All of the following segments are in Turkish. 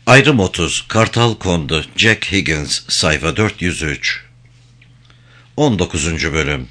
Ayrım 30, Kartal Kondu, Jack Higgins, sayfa 403. 19. bölüm.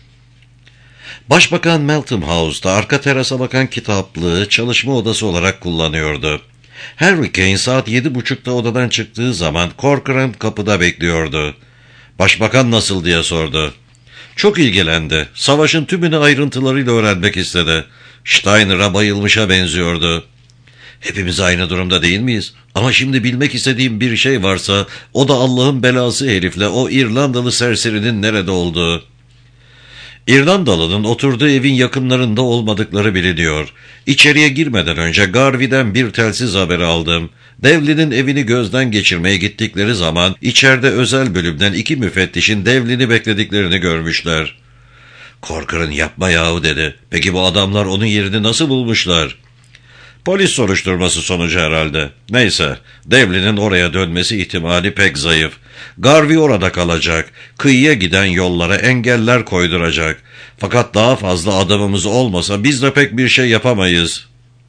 Başbakan Meltham House'da arka terasa bakan kitaplığı çalışma odası olarak kullanıyordu. Harry Kane saat 7.30'da odadan çıktığı zaman Corcoran kapıda bekliyordu. Başbakan nasıl diye sordu. Çok ilgilendi. Savaşın tümünü ayrıntılarıyla öğrenmek istedi. Steiner'a bayılmışa benziyordu. Hepimiz aynı durumda değil miyiz? Ama şimdi bilmek istediğim bir şey varsa o da Allah'ın belası herifle o İrlandalı serserinin nerede olduğu. İrlandalı'nın oturduğu evin yakınlarında olmadıkları biliniyor. İçeriye girmeden önce Garvey'den bir telsiz haberi aldım. Devlin'in evini gözden geçirmeye gittikleri zaman içeride özel bölümden 2 müfettişin Devlin'i beklediklerini görmüşler. Corcoran yapma yahu dedi. Peki bu adamlar onun yerini nasıl bulmuşlar? Polis soruşturması sonucu herhalde. Neyse, Devlin'in oraya dönmesi ihtimali pek zayıf. Garvey orada kalacak. Kıyıya giden yollara engeller koyduracak. Fakat daha fazla adamımız olmasa biz de pek bir şey yapamayız.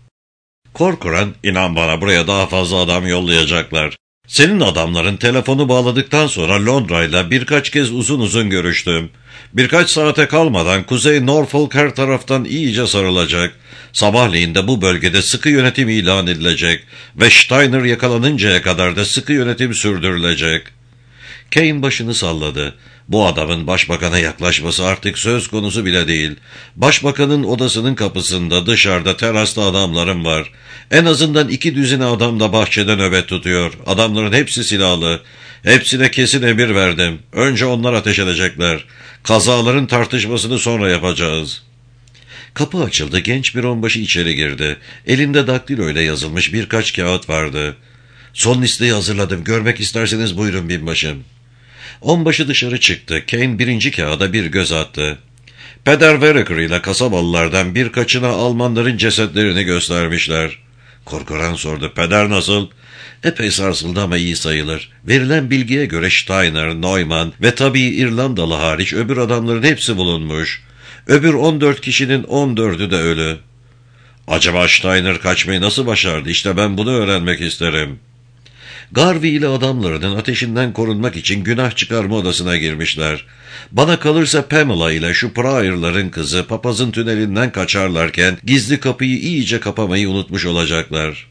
Corcoran, inan bana buraya daha fazla adam yollayacaklar. Senin adamların telefonu bağladıktan sonra Londra'yla birkaç kez uzun uzun görüştüm. Birkaç saate kalmadan Kuzey Norfolk her taraftan iyice sarılacak. Sabahleyin de bu bölgede sıkı yönetim ilan edilecek ve Steiner yakalanıncaya kadar da sıkı yönetim sürdürülecek. Kane başını salladı. Bu adamın başbakana yaklaşması artık söz konusu bile değil. Başbakanın odasının kapısında, dışarıda, terasta adamlarım var. En azından 2 düzine adam da bahçede nöbet tutuyor. Adamların hepsi silahlı. Hepsine kesin emir verdim. Önce onlar ateş edecekler. Kazaların tartışmasını sonra yapacağız. Kapı açıldı. Genç bir onbaşı içeri girdi. Elinde daktilo ile yazılmış birkaç kağıt vardı. Son listeyi hazırladım. Görmek isterseniz buyurun binbaşım. Onbaşı dışarı çıktı. Kane birinci kağıda bir göz attı. Peder Vereker ile kasabalılardan birkaçına Almanların cesetlerini göstermişler. Corcoran sordu. Peder nasıl? Epey sarsıldı ama iyi sayılır. Verilen bilgiye göre Steiner, Neumann ve tabii İrlandalı hariç öbür adamların hepsi bulunmuş. Öbür 14 kişinin 14'ü de ölü. Acaba Steiner kaçmayı nasıl başardı? İşte ben bunu öğrenmek isterim. Garvey ile adamlarının ateşinden korunmak için günah çıkarma odasına girmişler. Bana kalırsa Pamela ile şu Pryor'ların kızı papazın tünelinden kaçarlarken gizli kapıyı iyice kapamayı unutmuş olacaklar.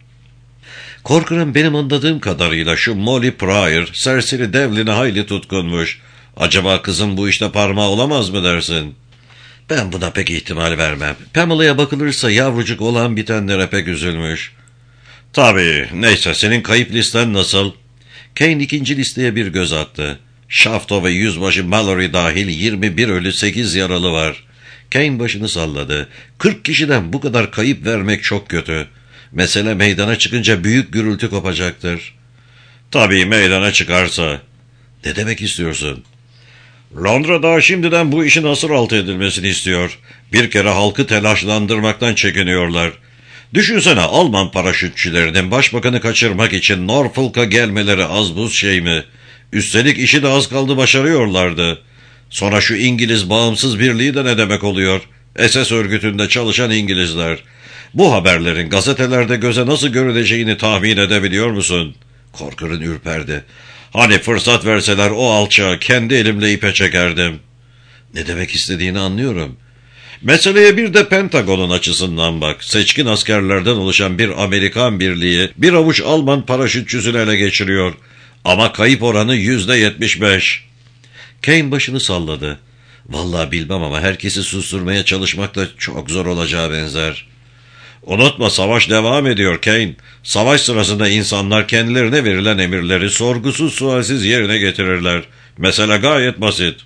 Corcoran benim anladığım kadarıyla şu Molly Pryor serseri Devlin'e hayli tutkunmuş. Acaba kızın bu işte parmağı olamaz mı dersin? Ben buna pek ihtimal vermem. Pamela'ya bakılırsa yavrucuk olan bitenlere pek üzülmüş. Tabii, neyse senin kayıp listen nasıl? Kane ikinci listeye bir göz attı. Shafto ve yüzbaşı Mallory dahil 21 ölü 8 yaralı var. Kane başını salladı. 40 kişiden bu kadar kayıp vermek çok kötü. Mesele meydana çıkınca büyük gürültü kopacaktır. Tabii meydana çıkarsa. Ne demek istiyorsun? Londra'da şimdiden bu işin asır altı edilmesini istiyor. Bir kere halkı telaşlandırmaktan çekiniyorlar. Düşünsene Alman paraşütçülerinin başbakanı kaçırmak için Norfolk'a gelmeleri az buz şey mi? Üstelik işi de az kaldı başarıyorlardı. Sonra şu İngiliz bağımsız birliği de ne demek oluyor? SS örgütünde çalışan İngilizler. Bu haberlerin gazetelerde göze nasıl görüleceğini tahmin edebiliyor musun? Corcoran ürperdi. Hani fırsat verseler o alçağı kendi elimle ipe çekerdim. Ne demek istediğini anlıyorum. Meseleye bir de Pentagon'un açısından bak. Seçkin askerlerden oluşan bir Amerikan birliği bir avuç Alman paraşütçüsünü ele geçiriyor. Ama kayıp oranı %75. Kane başını salladı. Vallahi bilmem ama herkesi susturmaya çalışmak da çok zor olacağı benzer. Unutma savaş devam ediyor Kane. Savaş sırasında insanlar kendilerine verilen emirleri sorgusuz sualsiz yerine getirirler. Mesele gayet basit.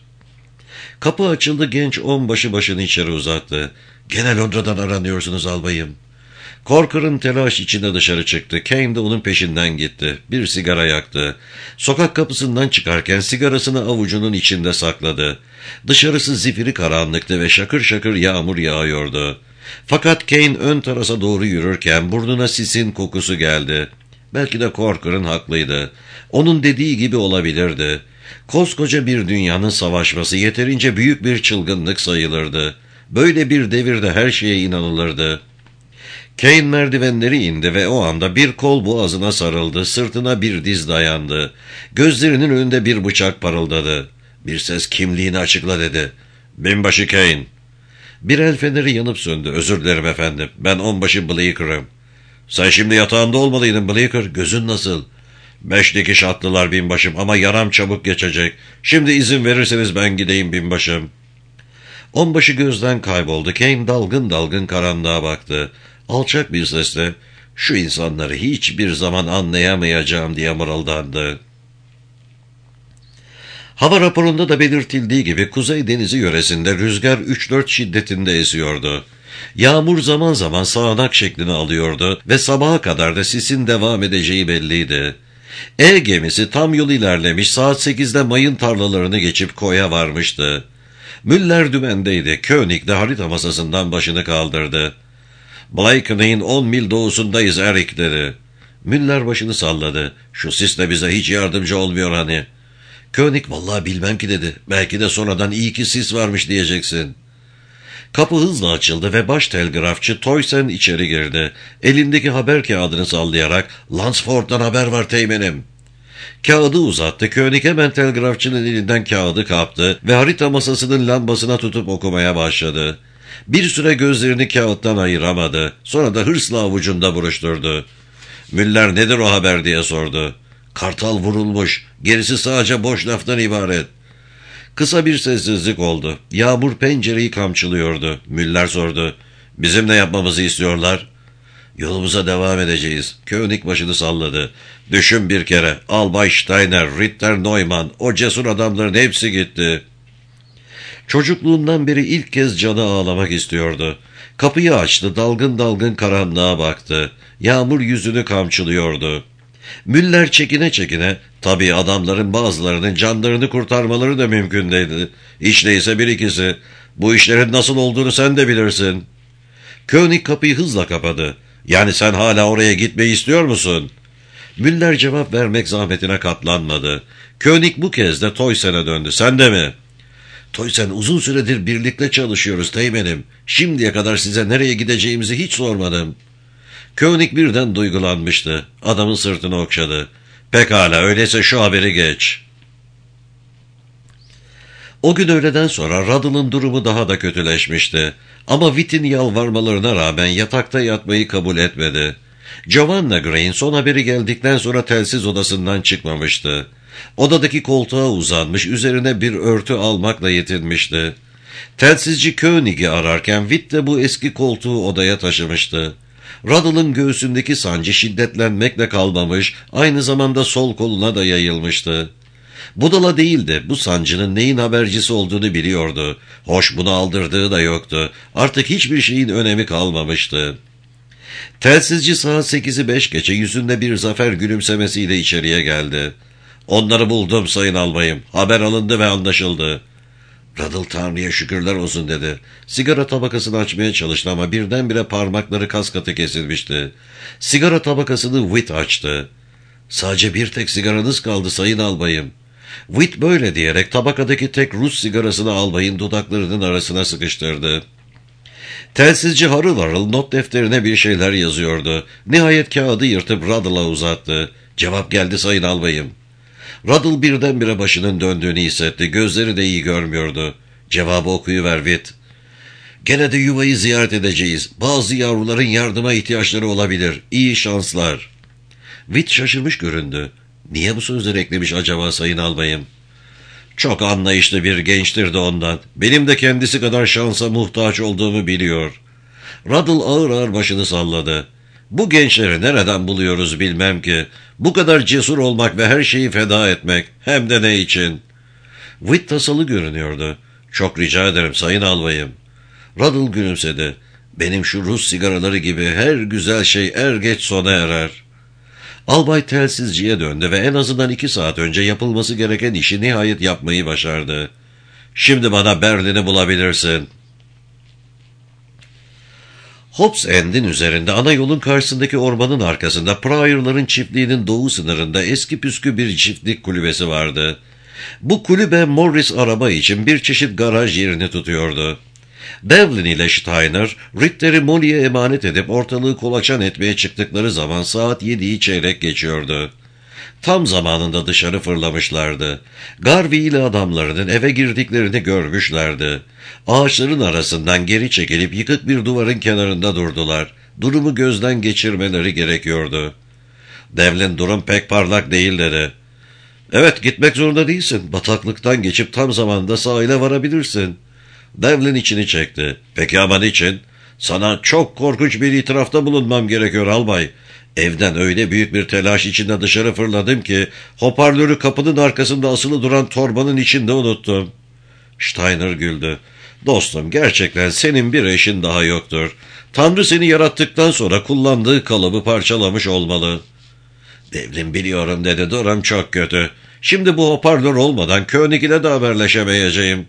Kapı açıldı, genç onbaşı başını içeri uzattı. Gene Londra'dan aranıyorsunuz albayım. Corcoran telaş içinde dışarı çıktı. Kane de onun peşinden gitti. Bir sigara yaktı. Sokak kapısından çıkarken sigarasını avucunun içinde sakladı. Dışarısı zifiri karanlıktı ve şakır şakır yağmur yağıyordu. Fakat Kane ön terasa doğru yürürken burnuna sisin kokusu geldi. Belki de Corcoran haklıydı. Onun dediği gibi olabilirdi. Koskoca bir dünyanın savaşması yeterince büyük bir çılgınlık sayılırdı. Böyle bir devirde her şeye inanılırdı. Kane merdivenleri indi ve o anda bir kol boğazına sarıldı, sırtına bir diz dayandı. Gözlerinin önünde bir bıçak parıldadı. Bir ses kimliğini açıkla dedi. Binbaşı Kane. Bir el feneri yanıp söndü. Özür dilerim efendim, ben onbaşı Bleeker'ım. Sen şimdi yatağında olmalıydın Bleeker, gözün nasıl? 5 dikiş attılar binbaşım ama yaram çabuk geçecek. Şimdi izin verirseniz ben gideyim binbaşım. Onbaşı gözden kayboldu. Kane dalgın dalgın karanlığa baktı. Alçak bir sesle şu insanları hiçbir zaman anlayamayacağım diye mırıldandı. Hava raporunda da belirtildiği gibi Kuzey Denizi yöresinde rüzgar 3-4 şiddetinde esiyordu. Yağmur zaman zaman sağanak şeklini alıyordu ve sabaha kadar da sisin devam edeceği belliydi. Gemisi tam yol ilerlemiş, saat 8'de mayın tarlalarını geçip koya varmıştı. Müller dümendeydi. König de harita masasından başını kaldırdı. Blakeney'in 10 mil doğusundayız Eric dedi. Müller başını salladı. Şu sis de bize hiç yardımcı olmuyor hani. König vallahi bilmem ki dedi. Belki de sonradan iyi ki sis varmış diyeceksin. Kapı hızla açıldı ve baş telgrafçı Toysen içeri girdi. Elindeki haber kağıdını sallayarak Lansford'dan haber var teğmenim. Kağıdı uzattı. König hemen telgrafçının elinden kağıdı kaptı ve harita masasının lambasına tutup okumaya başladı. Bir süre gözlerini kağıttan ayıramadı. Sonra da hırsla avucunda buruşturdu. Müller nedir o haber diye sordu. Kartal vurulmuş. Gerisi sadece boş laftan ibaret. Kısa bir sessizlik oldu. Yağmur pencereyi kamçılıyordu. Müller sordu. Bizim ne yapmamızı istiyorlar? Yolumuza devam edeceğiz. König başını salladı. Düşün bir kere. Albay Steiner, Ritter Neumann, o cesur adamların hepsi gitti. Çocukluğundan beri ilk kez canı ağlamak istiyordu. Kapıyı açtı, dalgın dalgın karanlığa baktı. Yağmur yüzünü kamçılıyordu. Müller çekine çekine, tabii adamların bazılarının canlarını kurtarmaları da mümkün değildi. Hiç değilse bir ikisi. Bu işlerin nasıl olduğunu sen de bilirsin. König kapıyı hızla kapadı. Yani sen hala oraya gitmeyi istiyor musun? Müller cevap vermek zahmetine katlanmadı. König bu kez de Toysen'e döndü. Sen de mi? Toysen, uzun süredir birlikte çalışıyoruz teğmenim. Şimdiye kadar size nereye gideceğimizi hiç sormadım. König birden duygulanmıştı. Adamın sırtını okşadı. Pekala, öyleyse şu haberi geç. O gün öğleden sonra Ruddle'ın durumu daha da kötüleşmişti. Ama Whit'in yalvarmalarına rağmen yatakta yatmayı kabul etmedi. Giovanna Gray'in son haberi geldikten sonra telsiz odasından çıkmamıştı. Odadaki koltuğa uzanmış, üzerine bir örtü almakla yetinmişti. Telsizci König'i ararken Whit de bu eski koltuğu odaya taşımıştı. Ruddle'ın göğsündeki sancı şiddetlenmekle kalmamış, aynı zamanda sol koluna da yayılmıştı. Budala değildi, bu sancının neyin habercisi olduğunu biliyordu. Hoş, bunu aldırdığı da yoktu. Artık hiçbir şeyin önemi kalmamıştı. Telsizci saat 8'i 5 geçe yüzünde bir zafer gülümsemesiyle içeriye geldi. Onları buldum sayın albayım. Haber alındı ve anlaşıldı. Ruddle Tanrı'ya şükürler olsun dedi. Sigara tabakasını açmaya çalıştı ama birdenbire parmakları kas katı kesilmişti. Sigara tabakasını Whit açtı. Sadece bir tek sigaranız kaldı sayın albayım. Whit böyle diyerek tabakadaki tek Rus sigarasını albayın dudaklarının arasına sıkıştırdı. Telsizci harıl harıl not defterine bir şeyler yazıyordu. Nihayet kağıdı yırtıp Ruddle'a uzattı. Cevap geldi sayın albayım. Ruddle birdenbire başının döndüğünü hissetti. Gözleri de iyi görmüyordu. Cevabı okuyuver Whit. Gene de yuvayı ziyaret edeceğiz. Bazı yavruların yardıma ihtiyaçları olabilir. İyi şanslar. Whit şaşırmış göründü. Niye bu sözleri eklemiş acaba sayın albayım? Çok anlayışlı bir gençtir de ondan. Benim de kendisi kadar şansa muhtaç olduğumu biliyor. Ruddle ağır ağır başını salladı. Bu gençleri nereden buluyoruz bilmem ki. Bu kadar cesur olmak ve her şeyi feda etmek. Hem de ne için? Whit tasalı görünüyordu. Çok rica ederim sayın albayım. Ruddle gülümsedi. Benim şu Rus sigaraları gibi her güzel şey er geç sona erer. Albay telsizciye döndü ve en azından 2 saat önce yapılması gereken işi nihayet yapmayı başardı. Şimdi bana Berlin'i bulabilirsin. Hobbs End'in üzerinde ana yolun karşısındaki ormanın arkasında Pryor'ların çiftliğinin doğu sınırında eski püskü bir çiftlik kulübesi vardı. Bu kulübe Morris araba için bir çeşit garaj yerini tutuyordu. Devlin ile Steiner, Ritter'i Molly'e emanet edip ortalığı kolaçan etmeye çıktıkları zaman saat 7'yi çeyrek geçiyordu. Tam zamanında dışarı fırlamışlardı. Garvey ile adamlarının eve girdiklerini görmüşlerdi. Ağaçların arasından geri çekilip yıkık bir duvarın kenarında durdular. Durumu gözden geçirmeleri gerekiyordu. Devlin, durum pek parlak değil dedi. Evet, gitmek zorunda değilsin. Bataklıktan geçip tam zamanında sahile varabilirsin. Devlin içini çekti. Peki ama niçin? Sana çok korkunç bir itirafta bulunmam gerekiyor albay. Evden öyle büyük bir telaş içinde dışarı fırladım ki hoparlörü kapının arkasında asılı duran torbanın içinde unuttum. Steiner güldü. Dostum, gerçekten senin bir eşin daha yoktur. Tanrı seni yarattıktan sonra kullandığı kalıbı parçalamış olmalı. Devlin, biliyorum dedi, durum çok kötü. Şimdi bu hoparlör olmadan König ile de haberleşemeyeceğim.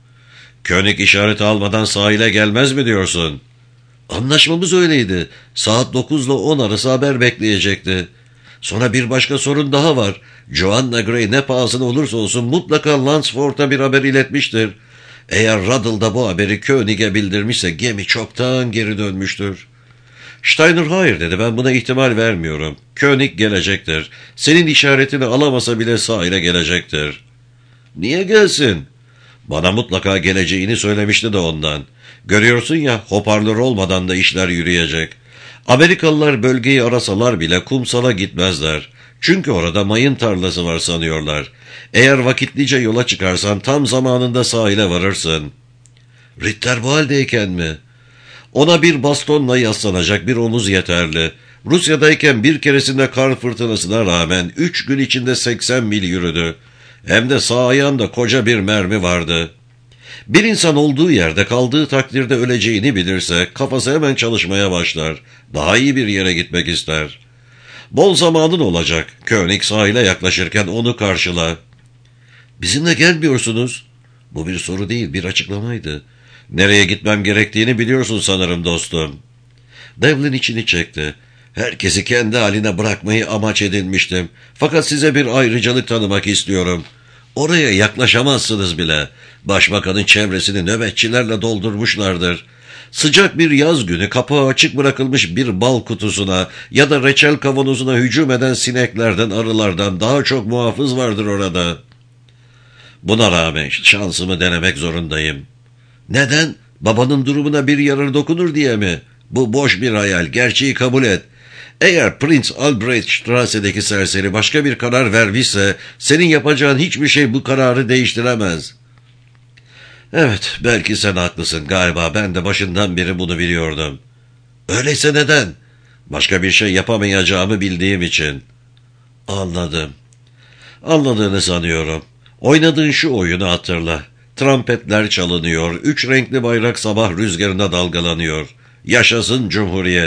König işareti almadan sahile gelmez mi diyorsun? Anlaşmamız öyleydi. Saat 9 ile 10 arası haber bekleyecekti. Sonra bir başka sorun daha var. Joanna Gray ne pahasına olursa olsun mutlaka Lansford'a bir haber iletmiştir. Eğer Ruddle da bu haberi König'e bildirmişse gemi çoktan geri dönmüştür. Steiner hayır dedi, ben buna ihtimal vermiyorum. König gelecektir. Senin işaretini alamasa bile sahile gelecektir. Niye gelsin? Bana mutlaka geleceğini söylemişti de ondan. Görüyorsun ya, hoparlör olmadan da işler yürüyecek. Amerikalılar bölgeyi arasalar bile kumsala gitmezler. Çünkü orada mayın tarlası var sanıyorlar. Eğer vakitlice yola çıkarsan tam zamanında sahile varırsın. Ritter bu haldeyken mi? Ona bir bastonla yaslanacak bir omuz yeterli. Rusya'dayken bir keresinde kar fırtınasına rağmen 3 gün içinde 80 mil yürüdü. Hem de sağ ayağında koca bir mermi vardı. Bir insan olduğu yerde kaldığı takdirde öleceğini bilirse kafası hemen çalışmaya başlar. Daha iyi bir yere gitmek ister. Bol zamanın olacak. König sahile yaklaşırken onu karşıla. Bizimle gelmiyorsunuz. Bu bir soru değil, bir açıklamaydı. Nereye gitmem gerektiğini biliyorsun sanırım dostum. Devlin içini çekti. Herkesi kendi haline bırakmayı amaç edinmiştim. Fakat size bir ayrıcalık tanımak istiyorum. Oraya yaklaşamazsınız bile. Başbakanın çevresini nöbetçilerle doldurmuşlardır. Sıcak bir yaz günü kapağı açık bırakılmış bir bal kutusuna ya da reçel kavanozuna hücum eden sineklerden, arılardan daha çok muhafız vardır orada. Buna rağmen şansımı denemek zorundayım. Neden? Babanın durumuna bir yarar dokunur diye mi? Bu boş bir hayal, gerçeği kabul et. Eğer Prince Albrecht Strasse'deki serseri başka bir karar vermişse, senin yapacağın hiçbir şey bu kararı değiştiremez. Evet, belki sen haklısın. Galiba ben de başından beri bunu biliyordum. Öyleyse neden? Başka bir şey yapamayacağımı bildiğim için. Anladım. Anladığını sanıyorum. Oynadığın şu oyunu hatırla. Trampetler çalınıyor, 3 renkli bayrak sabah rüzgarına dalgalanıyor. Yaşasın Cumhuriyet.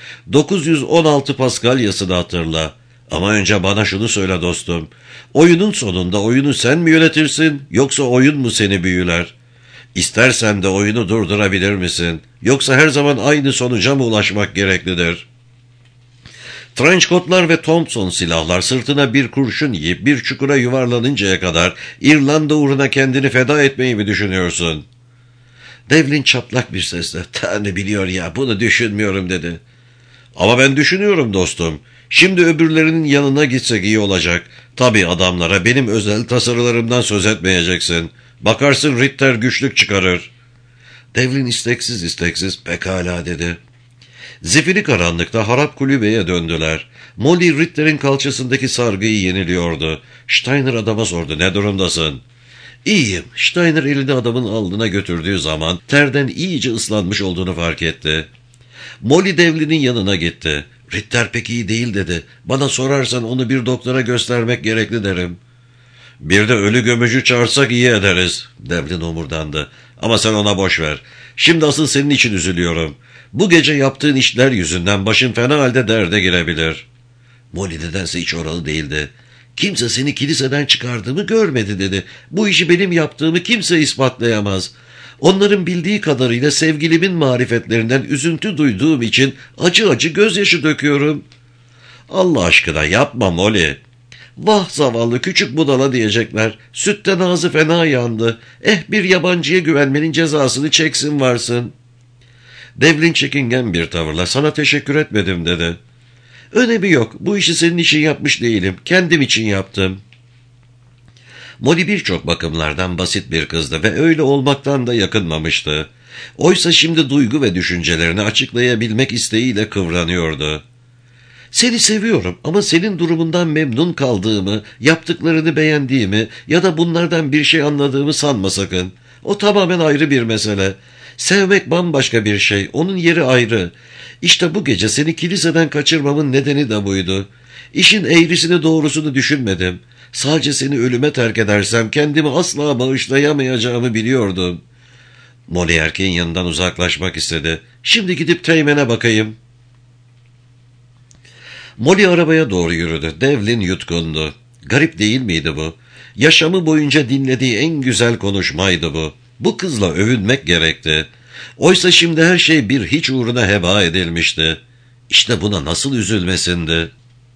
916 Paskalyasını hatırla. Ama önce bana şunu söyle dostum. Oyunun sonunda oyunu sen mi yönetirsin, yoksa oyun mu seni büyüler? İstersen de oyunu durdurabilir misin? Yoksa her zaman aynı sonuca mı ulaşmak gereklidir? Trenchcoatlar ve Thompson silahlar sırtına bir kurşun yiyip bir çukura yuvarlanıncaya kadar İrlanda uğruna kendini feda etmeyi mi düşünüyorsun? Devlin çatlak bir sesle, Tanrı biliyor ya, bunu düşünmüyorum dedi. Ama ben düşünüyorum dostum. Şimdi öbürlerinin yanına gitsek iyi olacak. Tabii adamlara benim özel tasarılarımdan söz etmeyeceksin. Bakarsın Ritter güçlük çıkarır. Devlin isteksiz pekala dedi. Zifiri karanlıkta harap kulübeye döndüler. Molly Ritter'in kalçasındaki sargıyı yeniliyordu. Steiner adama sordu, ne durumdasın? İyiyim. Steiner elini adamın alnına götürdüğü zaman terden iyice ıslanmış olduğunu fark etti. Molly Devlin'in yanına gitti. Ritter pek iyi değil dedi. Bana sorarsan onu bir doktora göstermek gerekli derim. Bir de ölü gömücü çağırsak iyi ederiz. Devlin omurdandı. Ama sen ona boş ver. Şimdi asıl senin için üzülüyorum. Bu gece yaptığın işler yüzünden başın fena halde derde girebilir. Molly nedense hiç oralı değildi. Kimse seni kiliseden çıkardığımı görmedi dedi. Bu işi benim yaptığımı kimse ispatlayamaz. Onların bildiği kadarıyla sevgilimin marifetlerinden üzüntü duyduğum için acı acı gözyaşı döküyorum. Allah aşkına yapma Molly. Vah zavallı küçük budala diyecekler. Sütten ağzı fena yandı. Bir yabancıya güvenmenin cezasını çeksin varsın. Devlin çekingen bir tavırla sana teşekkür etmedim dedi. Önemi yok. Bu işi senin için yapmış değilim. Kendim için yaptım. Molly birçok bakımlardan basit bir kızdı ve öyle olmaktan da yakınmamıştı. Oysa şimdi duygu ve düşüncelerini açıklayabilmek isteğiyle kıvranıyordu. Seni seviyorum ama senin durumundan memnun kaldığımı, yaptıklarını beğendiğimi ya da bunlardan bir şey anladığımı sanma sakın. O tamamen ayrı bir mesele. Sevmek bambaşka bir şey, onun yeri ayrı. İşte bu gece seni kiliseden kaçırmamın nedeni de buydu. İşin eğrisini doğrusunu düşünmedim. Sadece seni ölüme terk edersem kendimi asla bağışlayamayacağımı biliyordum. Molly erkeğin yanından uzaklaşmak istedi. Şimdi gidip Teğmen'e bakayım. Molly arabaya doğru yürüdü. Devlin yutkundu. Garip değil miydi bu? Yaşamı boyunca dinlediği en güzel konuşmaydı bu. Bu kızla övünmek gerekti. Oysa şimdi her şey bir hiç uğruna heba edilmişti. İşte buna nasıl üzülmesindi?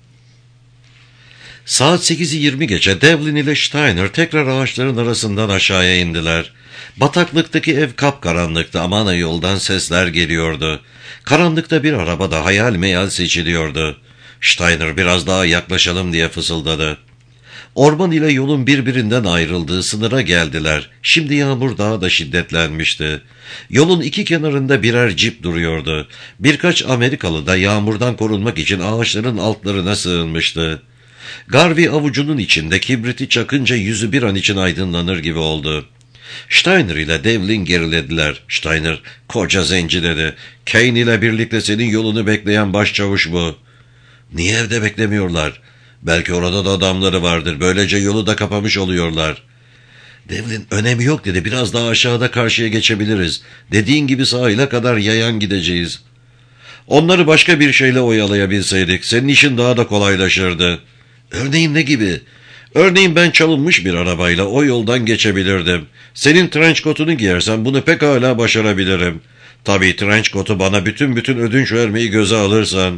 Saat 8'i 20 geçe Devlin ile Steiner tekrar ağaçların arasından aşağıya indiler. Bataklıktaki ev kapkaranlıktı ama ana yoldan sesler geliyordu. Karanlıkta bir araba da hayal meyal seçiliyordu. Steiner biraz daha yaklaşalım diye fısıldadı. Orman ile yolun birbirinden ayrıldığı sınıra geldiler. Şimdi yağmur daha da şiddetlenmişti. Yolun iki kenarında birer cip duruyordu. Birkaç Amerikalı da yağmurdan korunmak için ağaçların altlarına sığınmıştı. Garvey avucunun içinde kibriti çakınca yüzü bir an için aydınlanır gibi oldu. Steiner ile Devlin gerilediler. Steiner, koca zenci dedi. Kane ile birlikte senin yolunu bekleyen başçavuş bu. Niye evde beklemiyorlar? Belki orada da adamları vardır. Böylece yolu da kapamış oluyorlar. Devlin, önemi yok dedi. Biraz daha aşağıda karşıya geçebiliriz. Dediğin gibi sahile kadar yayan gideceğiz. Onları başka bir şeyle oyalayabilseydik senin işin daha da kolaylaşırdı. Örneğin ne gibi? Örneğin ben çalınmış bir arabayla o yoldan geçebilirdim. Senin trench coat'unu giyersen bunu pekala başarabilirim. Tabii trench coat'u bana bütün ödünç vermeyi göze alırsan.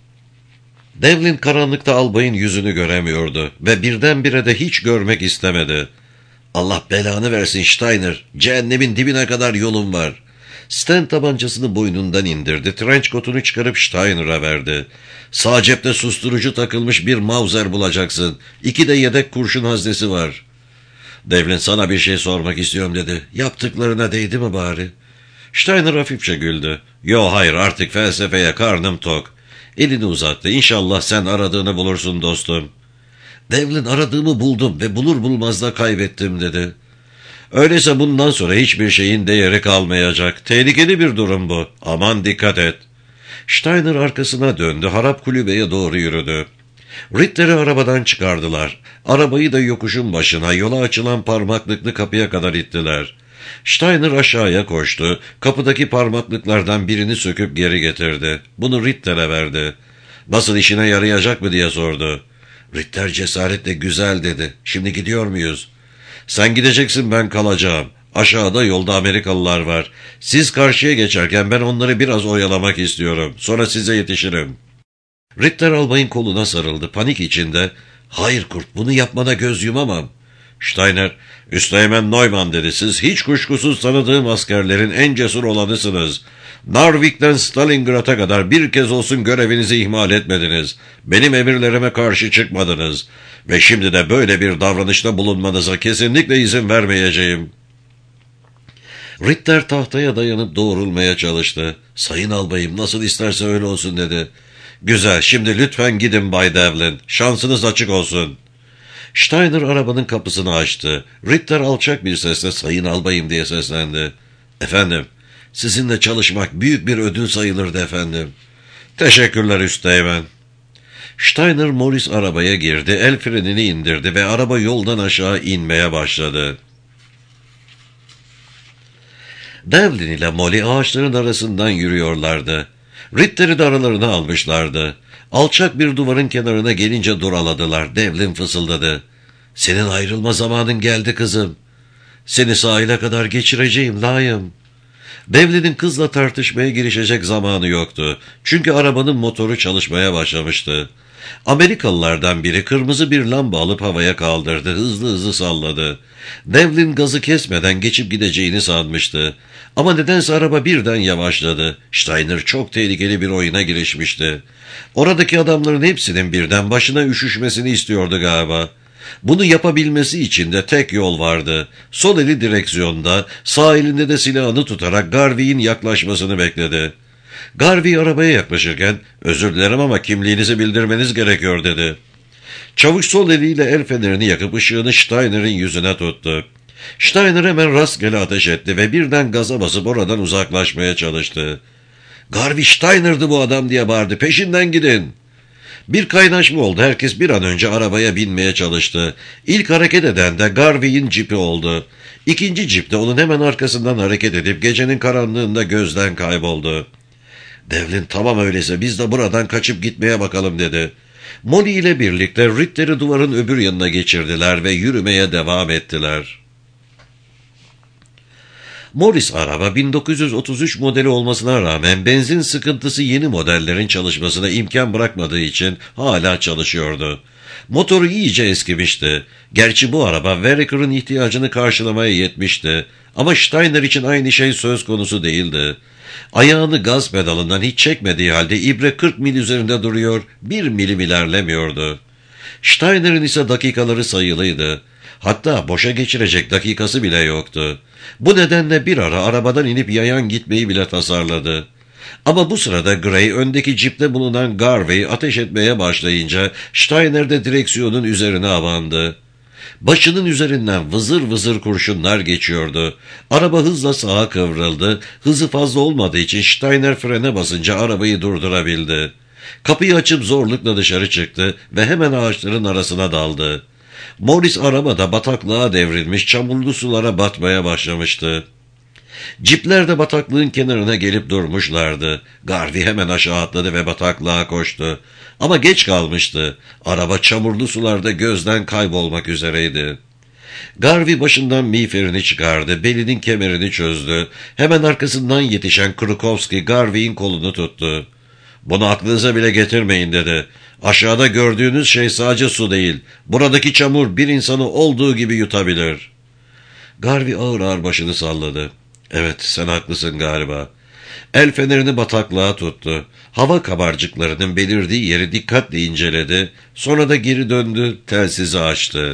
Devlin karanlıkta albayın yüzünü göremiyordu ve birdenbire de hiç görmek istemedi. Allah belanı versin Steiner, cehennemin dibine kadar yolum var. Stan tabancasını boynundan indirdi, trench coat'unu çıkarıp Steiner'a verdi. Sağ cepte susturucu takılmış bir Mauser bulacaksın. 2 de yedek kurşun haznesi var. Devlin, sana bir şey sormak istiyorum dedi. Yaptıklarına değdi mi bari? Steiner hafifçe güldü. Yo hayır, artık felsefeye karnım tok. Elini uzattı. İnşallah sen aradığını bulursun dostum. Devlin, aradığımı buldum ve bulur bulmaz da kaybettim dedi. Öyleyse bundan sonra hiçbir şeyin değeri kalmayacak. Tehlikeli bir durum bu. Aman dikkat et. Steiner arkasına döndü. Harap kulübeye doğru yürüdü. Ritter'i arabadan çıkardılar. Arabayı da yokuşun başına, yola açılan parmaklıklı kapıya kadar ittiler. Steiner aşağıya koştu. Kapıdaki parmaklıklardan birini söküp geri getirdi. Bunu Ritter'e verdi. Nasıl, işine yarayacak mı diye sordu. Ritter cesaretle güzel dedi. Şimdi gidiyor muyuz? Sen gideceksin, ben kalacağım. Aşağıda yolda Amerikalılar var. Siz karşıya geçerken ben onları biraz oyalamak istiyorum. Sonra size yetişirim. Ritter albayın koluna sarıldı. Panik içinde. Hayır kurt, bunu yapmana göz yumamam. Steiner, Üsteğmen Neumann dedi. Siz hiç kuşkusuz tanıdığım askerlerin en cesur olanısınız. Narvik'ten Stalingrad'a kadar bir kez olsun görevinizi ihmal etmediniz. Benim emirlerime karşı çıkmadınız. Ve şimdi de böyle bir davranışta bulunmanıza kesinlikle izin vermeyeceğim. Ritter tahtaya dayanıp doğrulmaya çalıştı. Sayın albayım, nasıl isterse öyle olsun dedi. Güzel, şimdi lütfen gidin Bay Devlin. Şansınız açık olsun. Steiner arabanın kapısını açtı. Ritter alçak bir sesle sayın albayım diye seslendi. Efendim, sizinle çalışmak büyük bir ödül sayılırdı efendim. Teşekkürler Üsteğmen. Steiner Morris arabaya girdi, el frenini indirdi ve araba yoldan aşağı inmeye başladı. Devlin ile Molly ağaçların arasından yürüyorlardı. Ritter'i de aralarına almışlardı. Alçak bir duvarın kenarına gelince duraladılar. Devlin fısıldadı. Senin ayrılma zamanın geldi kızım. Seni sahile kadar geçireceğim layım. Devlin'in kızla tartışmaya girişecek zamanı yoktu. Çünkü arabanın motoru çalışmaya başlamıştı. Amerikalılardan biri kırmızı bir lamba alıp havaya kaldırdı, hızlı hızlı salladı. Devlin gazı kesmeden geçip gideceğini sanmıştı. Ama nedense araba birden yavaşladı. Steiner çok tehlikeli bir oyuna girişmişti. Oradaki adamların hepsinin birden başına üşüşmesini istiyordu galiba. Bunu yapabilmesi için de tek yol vardı. Sol eli direksiyonda, sağ elinde de silahını tutarak Garvey'in yaklaşmasını bekledi. Garvey arabaya yaklaşırken, "Özür dilerim ama kimliğinizi bildirmeniz gerekiyor," dedi. Çavuş sol eliyle el fenerini yakıp ışığını Steiner'in yüzüne tuttu. Steiner hemen rastgele ateş etti ve birden gaza basıp oradan uzaklaşmaya çalıştı. "Garvey Steiner'dı bu adam," diye bağırdı. "Peşinden gidin." Bir kaynaşma oldu. Herkes bir an önce arabaya binmeye çalıştı. İlk hareket eden de Garvey'in cipi oldu. İkinci cip de onun hemen arkasından hareket edip gecenin karanlığında gözden kayboldu. "Devlin, tamam öyleyse biz de buradan kaçıp gitmeye bakalım," dedi. Molly ile birlikte Ritter'i duvarın öbür yanına geçirdiler ve yürümeye devam ettiler. Morris araba 1933 modeli olmasına rağmen benzin sıkıntısı yeni modellerin çalışmasına imkan bırakmadığı için hala çalışıyordu. Motoru iyice eskimişti. Gerçi bu araba Vereker'ın ihtiyacını karşılamaya yetmişti. Ama Steiner için aynı şey söz konusu değildi. Ayağını gaz pedalından hiç çekmediği halde ibre 40 mil üzerinde duruyor, 1 milim ilerlemiyordu. Steiner'in ise dakikaları sayılıydı. Hatta boşa geçirecek dakikası bile yoktu. Bu nedenle bir ara arabadan inip yayan gitmeyi bile tasarladı. Ama bu sırada Gray öndeki cipte bulunan Garvey ateş etmeye başlayınca Steiner de direksiyonun üzerine abandı. Başının üzerinden vızır vızır kurşunlar geçiyordu. Araba hızla sağa kıvrıldı. Hızı fazla olmadığı için Steiner frene basınca arabayı durdurabildi. Kapıyı açıp zorlukla dışarı çıktı ve hemen ağaçların arasına daldı. Morris arabada bataklığa devrilmiş, çamurlu sulara batmaya başlamıştı. Cipler de bataklığın kenarına gelip durmuşlardı. Garvey hemen aşağı atladı ve bataklığa koştu. Ama geç kalmıştı. Araba çamurlu sularda gözden kaybolmak üzereydi. Garvey başından miğferini çıkardı, belinin kemerini çözdü. Hemen arkasından yetişen Krukowski Garvey'in kolunu tuttu. "Bunu aklınıza bile getirmeyin," dedi. "Aşağıda gördüğünüz şey sadece su değil. Buradaki çamur bir insanı olduğu gibi yutabilir." Garvey ağır ağır başını salladı. "Evet, sen haklısın galiba." El fenerini bataklığa tuttu. Hava kabarcıklarının belirdiği yeri dikkatle inceledi. Sonra da geri döndü, telsizi açtı.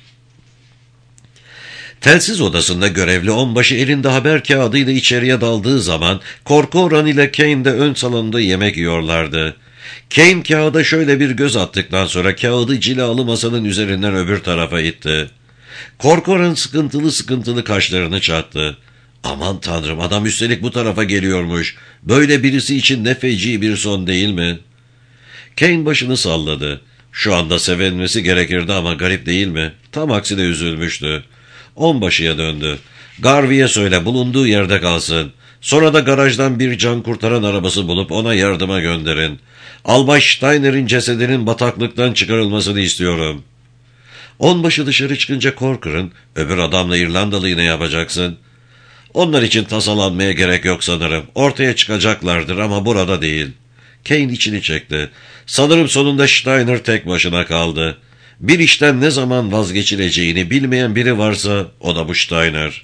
Telsiz odasında görevli onbaşı elinde haber kağıdıyla içeriye daldığı zaman Corcoran ile Kane de ön salonda yemek yiyorlardı. Kane kağıda şöyle bir göz attıktan sonra kağıdı cilalı masanın üzerinden öbür tarafa itti. Corcoran sıkıntılı kaşlarını çattı. "Aman tanrım, adam üstelik bu tarafa geliyormuş. Böyle birisi için ne feci bir son değil mi?" Kane başını salladı. Şu anda sevinmesi gerekirdi ama garip değil mi? Tam aksine üzülmüştü. Onbaşıya döndü. "Garvey'e söyle, bulunduğu yerde kalsın. Sonra da garajdan bir can kurtaran arabası bulup ona yardıma gönderin. Albay Steiner'in cesedinin bataklıktan çıkarılmasını istiyorum." Onbaşı dışarı çıkınca Corcoran, "Öbür adamla İrlandalıyı ne yapacaksın?" "Onlar için tasalanmaya gerek yok sanırım. Ortaya çıkacaklardır ama burada değil." Kane içini çekti. Sanırım sonunda Steiner tek başına kaldı. Bir işten ne zaman vazgeçileceğini bilmeyen biri varsa o da bu Steiner.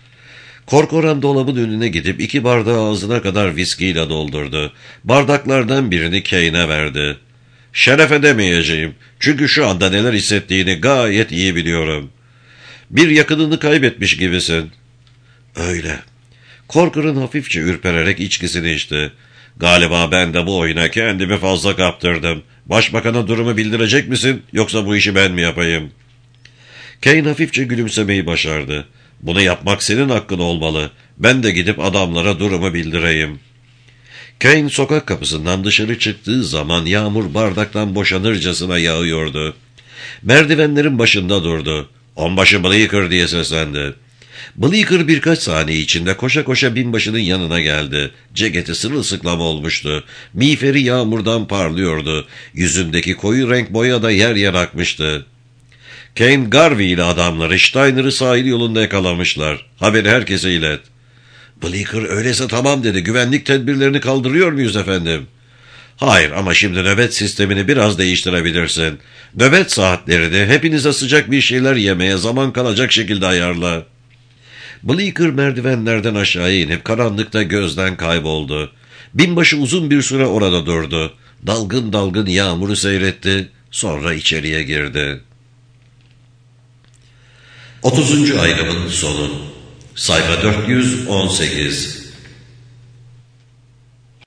Corcoran dolabın önüne gidip 2 bardağı ağzına kadar viskiyle doldurdu. Bardaklardan birini Kane'e verdi. "Şeref edemeyeceğim. Çünkü şu anda neler hissettiğini gayet iyi biliyorum." "Bir yakınını kaybetmiş gibisin." "Öyle." Corcoran hafifçe ürpererek içkisini içti. "Galiba ben de bu oyuna kendimi fazla kaptırdım. Başbakana durumu bildirecek misin, yoksa bu işi ben mi yapayım?" Kane hafifçe gülümsemeyi başardı. "Bunu yapmak senin hakkın olmalı. Ben de gidip adamlara durumu bildireyim." Kane sokak kapısından dışarı çıktığı zaman yağmur bardaktan boşanırcasına yağıyordu. Merdivenlerin başında durdu. "Onbaşı Bleecker," diye seslendi. Bleecker birkaç saniye içinde koşa koşa binbaşının yanına geldi. Ceketi sırılsıklam olmuştu. Miğferi yağmurdan parlıyordu. Yüzündeki koyu renk boya da yer yer akmıştı. "Kane, Garvey ile adamları Steiner'ı sahil yolunda yakalamışlar. Haberi herkese ilet." Bleecker, "Öyleyse tamam," dedi. "Güvenlik tedbirlerini kaldırıyor muyuz efendim?" Hayır, ama şimdi nöbet sistemini biraz değiştirebilirsin. Nöbet saatlerini hepinize sıcak bir şeyler yemeye zaman kalacak şekilde ayarla. Bleecker merdivenlerden aşağıya inip karanlıkta gözden kayboldu. Binbaşı uzun bir süre orada durdu. Dalgın dalgın yağmuru seyretti. Sonra içeriye girdi. 30. ayrımın sonu. Sayfa 418.